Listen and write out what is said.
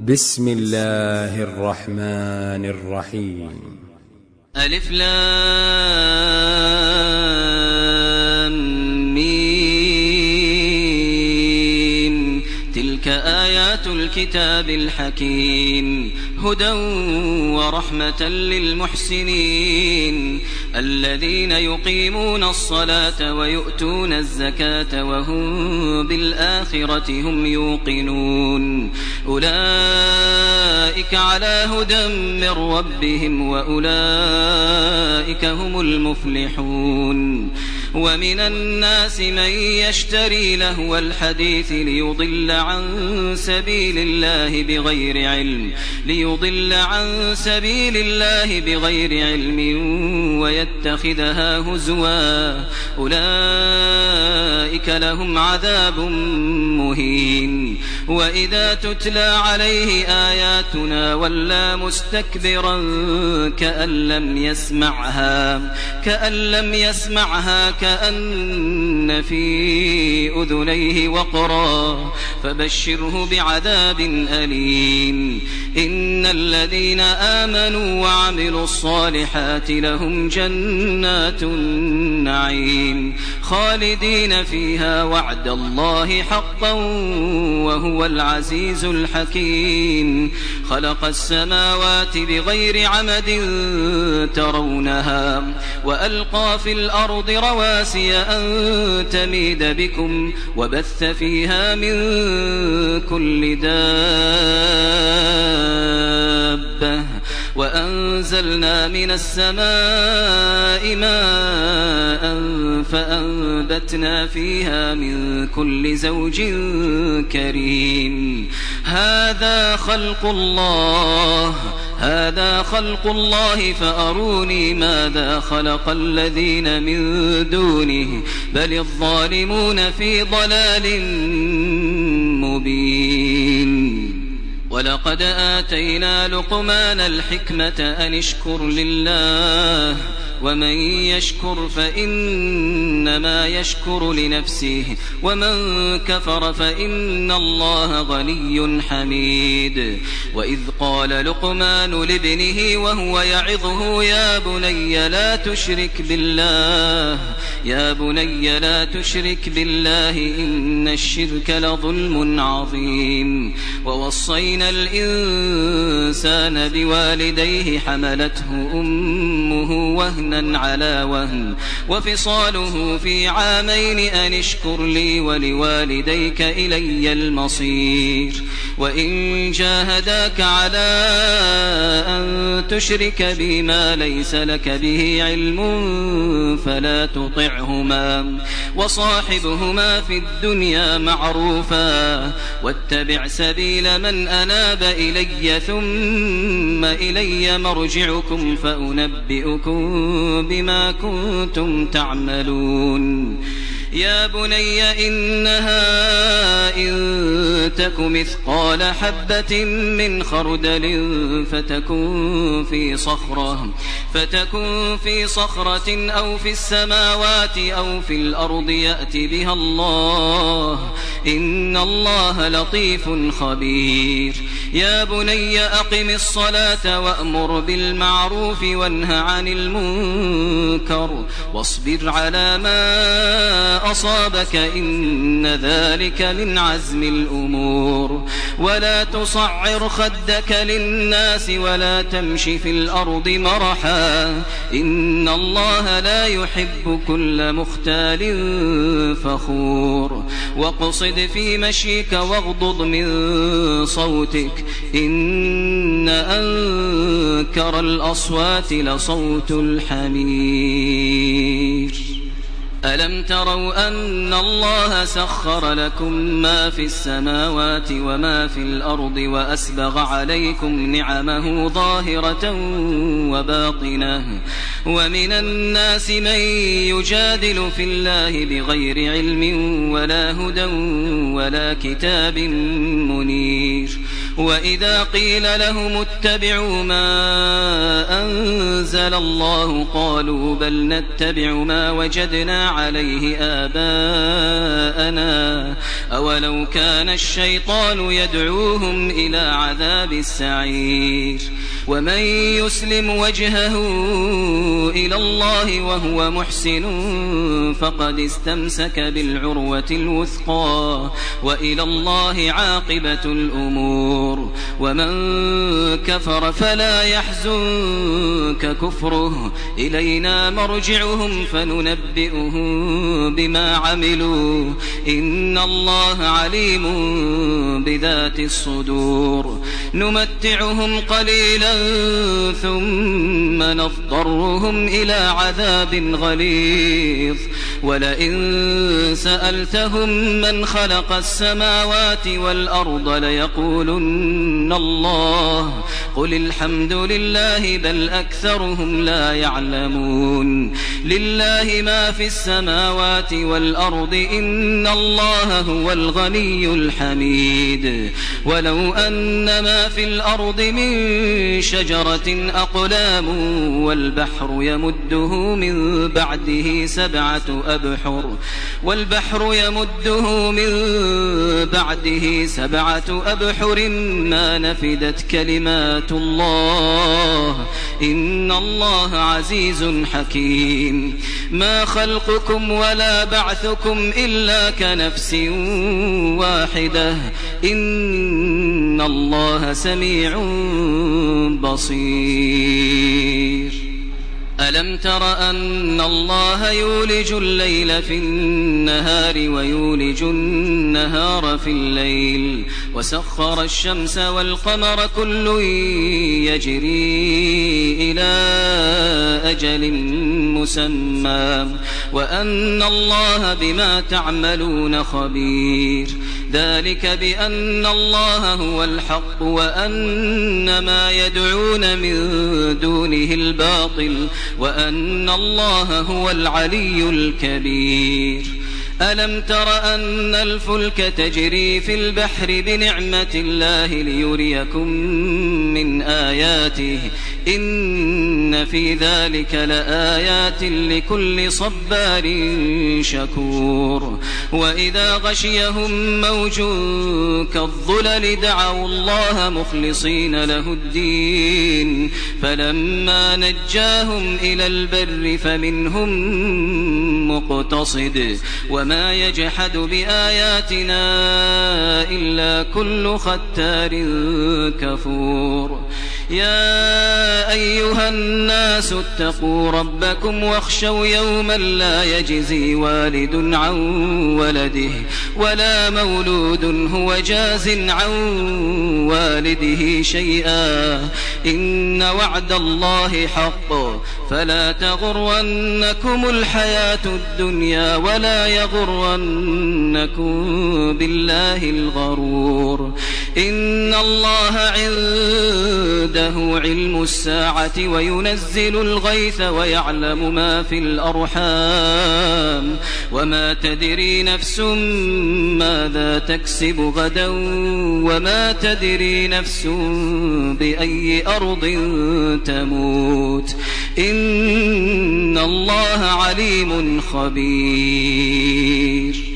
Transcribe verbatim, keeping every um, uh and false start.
بسم الله الرحمن الرحيم. ألف لام ميم. تلك آيات الكتاب الحكيم هدى ورحمة للمحسنين الذين يقيمون الصلاة ويؤتون الزكاة وهم بالآخرة هم يوقنون أولئك على هدى من ربهم وأولئك هم المفلحون. ومن الناس من يشتري لهو الحديث ليضل عن سبيل الله بغير علم ليضل عن سبيل الله بغير علم ويتخذها هزوا أولئك لهم عذاب مهين. وإذا تتلى عليه آياتنا ولى مستكبرا كأن لم يسمعها كأن لم يسمعها كأن في أذنيه وقرا فبشره بعذاب أليم. إن الذين آمنوا وعملوا الصالحات لهم جنات النعيم خالدين فيها وعد الله حقا وهو العزيز الحكيم. خلق السماوات بغير عمد ترونها وألقى في الأرض رواسي أن تميد بكم وبث فيها من كل دابة وأنزلنا من السماء ماء فأنبتنا فيها من كل زوج كريم. هذا خلق الله هذا خلق الله فأروني ماذا خلق الذين من دونه بل الظالمون في ضلال مبين. ولقد آتينا لقمان الحكمة أن اشكر لله ومن يشكر فإنما يشكر لنفسه ومن كفر فإن الله غني حميد. وإذ قال لقمان لابنه وهو يعظه يا بني لا تشرك بالله يا بني لا تشرك بالله إن الشرك لظلم عظيم. ووصينا الإنسان بوالديه حملته أمه وهنا على وهن وفصاله في عامين أن اشكر لي ولوالديك إلي المصير. وإن جاهداك على أن تشرك بي ما ليس لك به علم فلا تطعهما وصاحبهما في الدنيا معروفا واتبع سبيل من أناب إلي ثم إلي مرجعكم فأنبئكم بما كنتم تعملون. يا بني إنها إن تك مثقال حبة من خردل فتكن في صخرة فتكن في صخرة أو في السماوات أو في الأرض يأتي بها الله إن الله لطيف خبير. يا بني أقم الصلاة وأمر بالمعروف وانه عن المنكر واصبر على ما أصابك إن ذلك من عزم الأمور. ولا تصعر خدك للناس ولا تمش في الأرض مرحا إن الله لا يحب كل مختال فخور. واقصد في مشيك واغضض من صوتك إن أنكر الأصوات لصوت الحمير. ألم تروا أن الله سخر لكم ما في السماوات وما في الأرض وأسبغ عليكم نعمه ظاهرة وباطنة ومن الناس من يجادل في الله بغير علم ولا هدى ولا كتاب منير. وإذا قيل لهم اتبعوا ما أنزل الله قالوا بل نتبع ما وجدنا عليه آباءنا أولو كان الشيطان يدعوهم إلى عذاب السعير ومن يسلم وجهه إلى الله وهو محسن فقد استمسك بالعروة الوثقى وإلى الله عاقبة الأمور ومن كفر فلا يحزنك كفره إلينا مرجعهم فننبئهم بما عملوا إن الله عليم بذات الصدور نمتعهم قليلا ثم نضطرهم إلى عذاب غليظ ولئن سألتهم من خلق السماوات والأرض ليقولن الله قل الحمد لله بل أكثرهم لا يعلمون لله ما في السماوات والأرض إن الله هو الغني الحميد ولو أن ما في الأرض من شجرة أقلام والبحر يمده من بعده سبعة أبحر والبحر يمده من بعده سبعة أبحر ما نفدت كلمات الله إن الله عزيز حكيم ما خلقكم ولا بعثكم إلا كنفس واحدة إن الله سميع بصير ألم تر أن الله يولج الليل في النهار ويولج النهار في الليل وسخر الشمس والقمر كل يجري إلى أجل مسمى وأن الله بما تعملون خبير ذلك بأن الله هو الحق وأن ما يدعون من دونه الباطل وأن الله هو العلي الكبير ألم تر أن الفلك تجري في البحر بنعمة الله ليريكم من آياته إن في ذلك لآيات لكل صبار شكور وإذا غشيهم موج كالظلل دعوا الله مخلصين له الدين فلما نجاهم إلى البر فمنهم مقتصد وما يجحد بآياتنا إلا كل ختار كفور يا أيها الناس اتقوا ربكم واخشوا يوما لا يجزي والد عن ولده ولا مولود هو جاز عن والده شيئا إن وعد الله حق فلا تغرنكم الحياة الدنيا ولا يغرنكم بالله الغرور إن الله عنده علم الساعة وينزل الغيث ويعلم ما في الأرحام وما تدري نفس ماذا تكسب غدا وما تدري نفس بأي أرض تموت إن الله عليم خبير